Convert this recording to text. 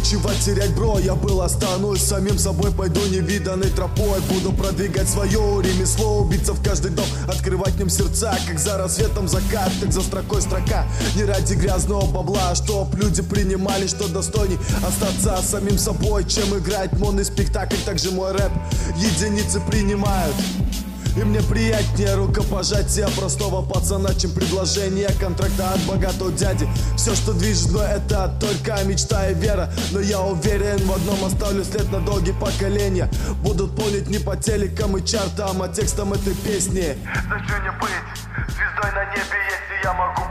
нечего терять, бро, я был, останусь самим собой. Пойду невиданной тропой, буду продвигать свое ремесло, убиться в каждый дом, открывать в нем сердца. Как за рассветом закат, так за строкой строка. Не ради грязного бабла, чтоб люди принимали, что достойней остаться самим собой, чем играть моноспектакль. Также мой рэп единицы принимают, и мне приятнее рукопожатие простого пацана, чем предложение контракта от богатого дяди. Все, что движет мной, это только мечта и вера. Но я уверен в одном, оставлю след на долгие поколения. Будут помнить не по телекам и чартам, а текстом этой песни. Зачем мне быть звездой на небе, если я могу